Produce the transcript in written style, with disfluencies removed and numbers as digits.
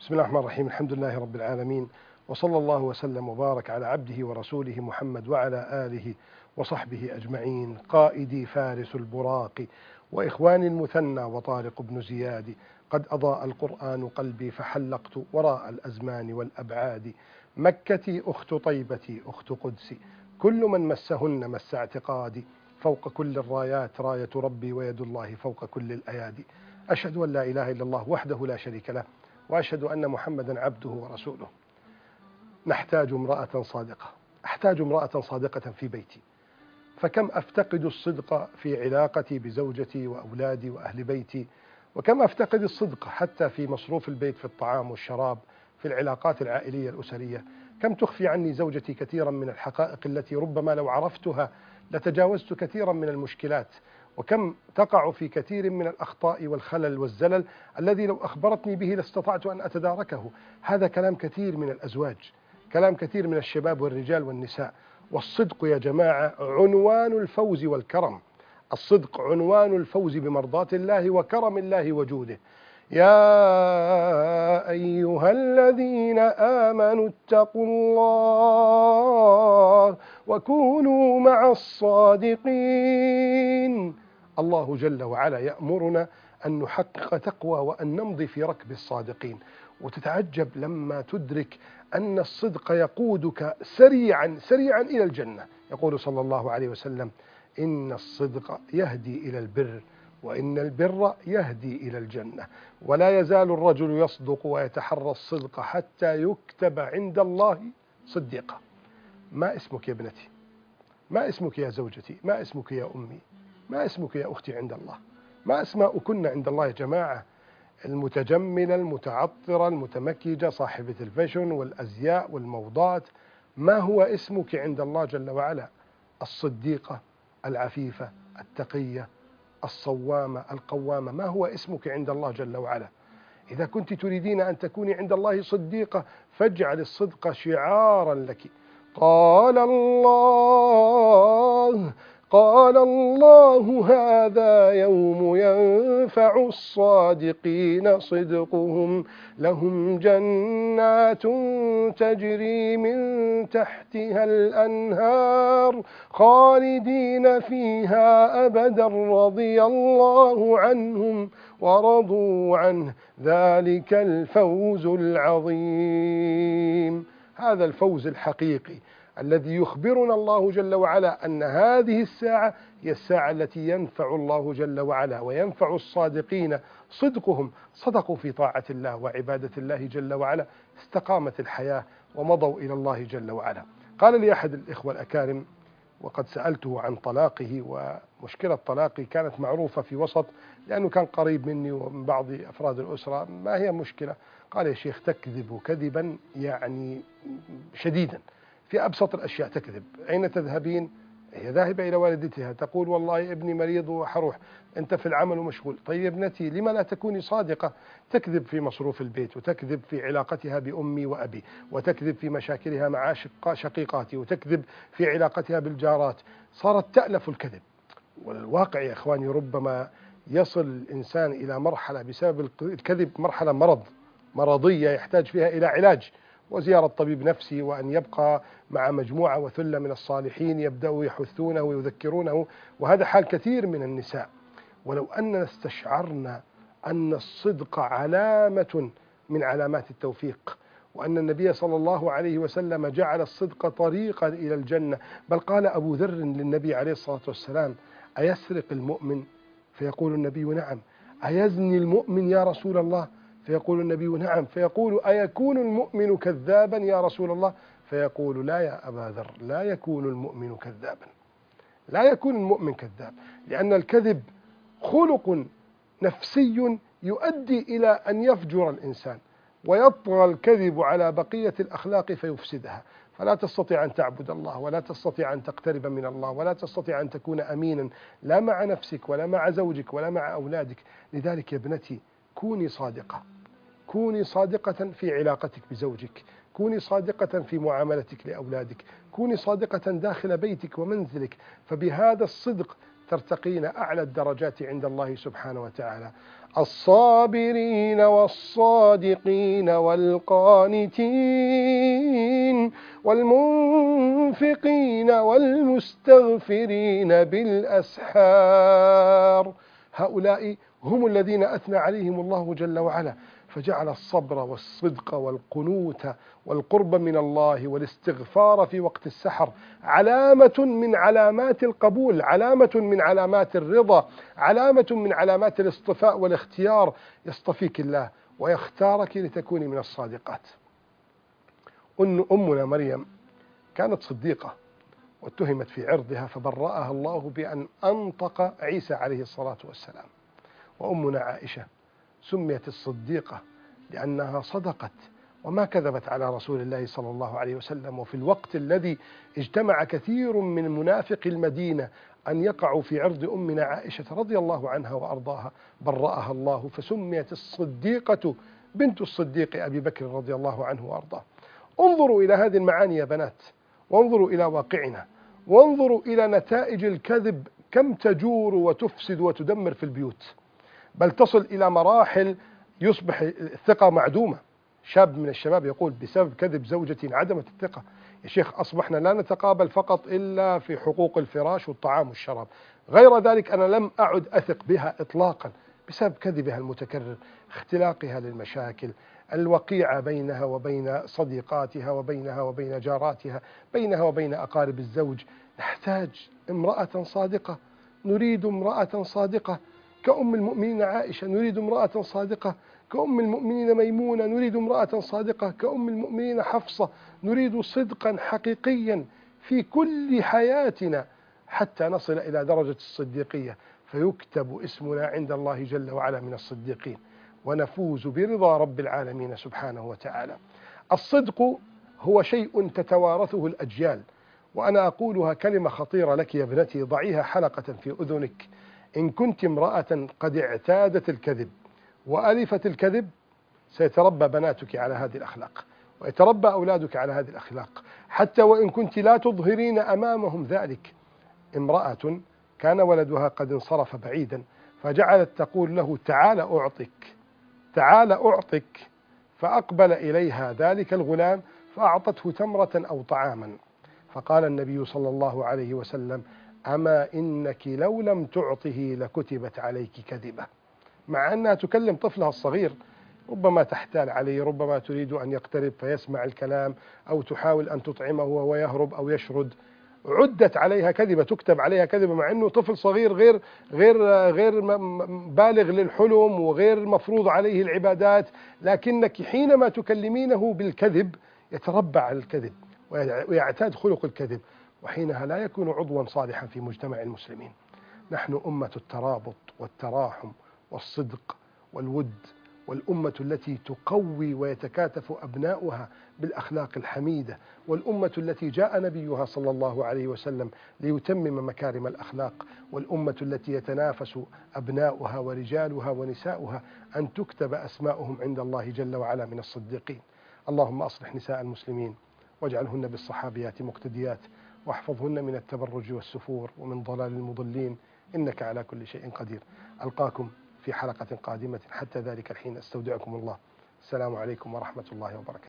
بسم الله الرحمن الرحيم. الحمد لله رب العالمين، وصلى الله وسلم وبارك على عبده ورسوله محمد وعلى آله وصحبه أجمعين. قائدي فارس البراق وإخواني المثنى وطارق بن زياد، قد أضاء القرآن قلبي فحلقت وراء الأزمان والأبعاد. مكتي أخت طيبتي أخت قدسي، كل من مسهن مس اعتقادي. فوق كل الرايات راية ربي ويد الله فوق كل الأيادي. أشهد أن لا إله إلا الله وحده لا شريك له، وأشهد أن محمدا عبده ورسوله. نحتاج امرأة صادقة، أحتاج امرأة صادقة في بيتي، فكم أفتقد الصدق في علاقتي بزوجتي وأولادي وأهل بيتي، وكم أفتقد الصدق حتى في مصروف البيت، في الطعام والشراب، في العلاقات العائلية الأسرية. كم تخفي عني زوجتي كثيرا من الحقائق التي ربما لو عرفتها لتجاوزت كثيرا من المشكلات، وكم تقع في كثير من الأخطاء والخلل والزلل الذي لو أخبرتني به لاستطعت أن أتداركه. هذا كلام كثير من الأزواج، كلام كثير من الشباب والرجال والنساء. والصدق يا جماعة عنوان الفوز والكرم. الصدق عنوان الفوز بمرضاة الله وكرم الله وجوده. يا أيها الذين آمنوا اتقوا الله وكونوا مع الصادقين. الله جل وعلا يأمرنا أن نحقق تقوى وأن نمضي في ركب الصادقين، وتتعجب لما تدرك أن الصدق يقودك سريعا سريعا إلى الجنة. يقول صلى الله عليه وسلم: إن الصدق يهدي إلى البر، وإن البر يهدي إلى الجنة. ولا يزال الرجل يصدق ويتحرى الصدق حتى يكتب عند الله صديقا. ما اسمك يا ابنتي؟ ما اسمك يا زوجتي؟ ما اسمك يا أمي؟ ما اسمك يا أختي عند الله؟ ما أسماؤكن عند الله يا جماعة؟ المتجملة، المتعطرة، المتمكيجة، صاحبة الفاشن والأزياء والموضات، ما هو اسمك عند الله جل وعلا؟ الصديقة، العفيفة، التقية، الصوامة، القوامة، ما هو اسمك عند الله جل وعلا؟ إذا كنت تريدين أن تكوني عند الله صديقة فاجعل الصدق شعارا لك. قال الله هذا يوم ينفع الصادقين صدقهم، لهم جنات تجري من تحتها الأنهار خالدين فيها أبدا رضي الله عنهم ورضوا عنه، ذلك الفوز العظيم. هذا الفوز الحقيقي الذي يخبرنا الله جل وعلا أن هذه الساعة هي الساعة التي ينفع الله جل وعلا وينفع الصادقين صدقهم. صدقوا في طاعة الله وعبادة الله جل وعلا، استقامت الحياة ومضوا إلى الله جل وعلا. قال لي أحد الإخوة الأكارم، وقد سألته عن طلاقه، ومشكلة طلاقي كانت معروفة في وسط، لأنه كان قريب مني ومن بعض أفراد الأسرة. ما هي المشكلة؟ قال: يا شيخ، تكذب كذبا يعني شديدا في أبسط الأشياء. تكذب: أين تذهبين؟ هي ذاهبة إلى والدتها، تقول: والله ابني مريض وحروح، أنت في العمل ومشغول. طيب ابنتي، لما لا تكوني صادقة؟ تكذب في مصروف البيت، وتكذب في علاقتها بأمي وأبي، وتكذب في مشاكلها مع شقيقاتي، وتكذب في علاقتها بالجارات. صارت تألف الكذب. والواقع يا إخواني ربما يصل الإنسان إلى مرحلة بسبب الكذب، مرحلة مرضية يحتاج فيها إلى علاج وزيارة طبيب نفسي، وأن يبقى مع مجموعة وثلة من الصالحين يبدأوا يحثونه ويذكرونه. وهذا حال كثير من النساء. ولو أننا استشعرنا أن الصدق علامة من علامات التوفيق، وأن النبي صلى الله عليه وسلم جعل الصدق طريقا إلى الجنة. بل قال أبو ذر للنبي عليه الصلاة والسلام: أيسرق المؤمن؟ فيقول النبي: نعم. أيزني المؤمن يا رسول الله؟ فيقول النبي: نعم. فيقول: أيكون المؤمن كذابا يا رسول الله؟ فيقول: لا يا أبا ذر، لا يكون المؤمن كذابا، لا يكون المؤمن كذاب، لأن الكذب خلق نفسي يؤدي إلى أن يفجر الإنسان، ويطغى الكذب على بقية الأخلاق فيفسدها. فلا تستطيع أن تعبد الله، ولا تستطيع أن تقترب من الله، ولا تستطيع أن تكون أمينا لا مع نفسك ولا مع زوجك ولا مع أولادك. لذلك يا ابنتي، كوني صادقة، كوني صادقة في علاقتك بزوجك، كوني صادقة في معاملتك لأولادك، كوني صادقة داخل بيتك ومنزلك. فبهذا الصدق ترتقين أعلى الدرجات عند الله سبحانه وتعالى. الصابرين والصادقين والقانتين والمنفقين والمستغفرين بالأسحار، هؤلاء هم الذين أثنى عليهم الله جل وعلا، فجعل الصبر والصدق والقنوت والقرب من الله والاستغفار في وقت السحر علامة من علامات القبول، علامة من علامات الرضا، علامة من علامات الاصطفاء والاختيار. يصطفيك الله ويختارك لتكوني من الصادقات. أمنا مريم كانت صديقة واتهمت في عرضها فبرأها الله بأن أنطق عيسى عليه الصلاة والسلام. وأمنا عائشة سميت الصديقة لأنها صدقت وما كذبت على رسول الله صلى الله عليه وسلم. وفي الوقت الذي اجتمع كثير من منافقي المدينة أن يقعوا في عرض أمنا عائشة رضي الله عنها وأرضاها، برأها الله فسميت الصديقة بنت الصديق أبي بكر رضي الله عنه وأرضاه. انظروا إلى هذه المعاني يا بنات، وانظروا إلى واقعنا، وانظروا إلى نتائج الكذب كم تجور وتفسد وتدمر في البيوت، بل تصل إلى مراحل يصبح الثقة معدومة. شاب من الشباب يقول بسبب كذب زوجتي انعدمت الثقة. يا شيخ أصبحنا لا نتقابل فقط إلا في حقوق الفراش والطعام والشراب، غير ذلك أنا لم أعد أثق بها إطلاقا بسبب كذبها المتكرر، اختلاقها للمشاكل، الوقيعة بينها وبين صديقاتها وبينها وبين جاراتها، بينها وبين أقارب الزوج. نحتاج امرأة صادقة، نريد امرأة صادقة كأم المؤمنين عائشة، نريد امرأة صادقة كأم المؤمنين ميمونة، نريد امرأة صادقة كأم المؤمنين حفصة، نريد صدقا حقيقيا في كل حياتنا حتى نصل إلى درجة الصديقية، فيكتب اسمنا عند الله جل وعلا من الصديقين ونفوز برضا رب العالمين سبحانه وتعالى. الصدق هو شيء تتوارثه الأجيال، وأنا أقولها كلمة خطيرة لك يا ابنتي، ضعيها حلقة في أذنك. إن كنت امرأة قد اعتادت الكذب وألفت الكذب سيتربى بناتك على هذه الأخلاق ويتربى أولادك على هذه الأخلاق، حتى وإن كنت لا تظهرين أمامهم ذلك. امرأة كان ولدها قد انصرف بعيدا فجعلت تقول له تعال أعطك، تعال أعطك، فأقبل إليها ذلك الغلام فأعطته تمرة أو طعاما، فقال النبي صلى الله عليه وسلم أما إنك لو لم تعطه لكتبت عليك كذبة. مع أنها تكلم طفلها الصغير، ربما تحتال عليه، ربما تريد أن يقترب فيسمع الكلام، أو تحاول أن تطعمه وهو يهرب أو يشرد، عدت عليها كذبة، تكتب عليها كذبة، مع أنه طفل صغير غير بالغ للحلم وغير مفروض عليه العبادات، لكنك حينما تكلمينه بالكذب يتربى على الكذب ويعتاد خلق الكذب، وحينها لا يكون عضوا صالحا في مجتمع المسلمين. نحن أمة الترابط والتراحم والصدق والود، والأمة التي تقوي ويتكاتف أبناؤها بالأخلاق الحميدة، والأمة التي جاء نبيها صلى الله عليه وسلم ليتمم مكارم الأخلاق، والأمة التي يتنافس أبناؤها ورجالها ونساؤها أن تكتب أسماؤهم عند الله جل وعلا من الصديقين. اللهم أصلح نساء المسلمين واجعلهن بالصحابيات مقتديات، واحفظهن من التبرج والسفور ومن ضلال المضلين، إنك على كل شيء قدير. ألقاكم في حلقة قادمة، حتى ذلك الحين أستودعكم الله. السلام عليكم ورحمة الله وبركاته.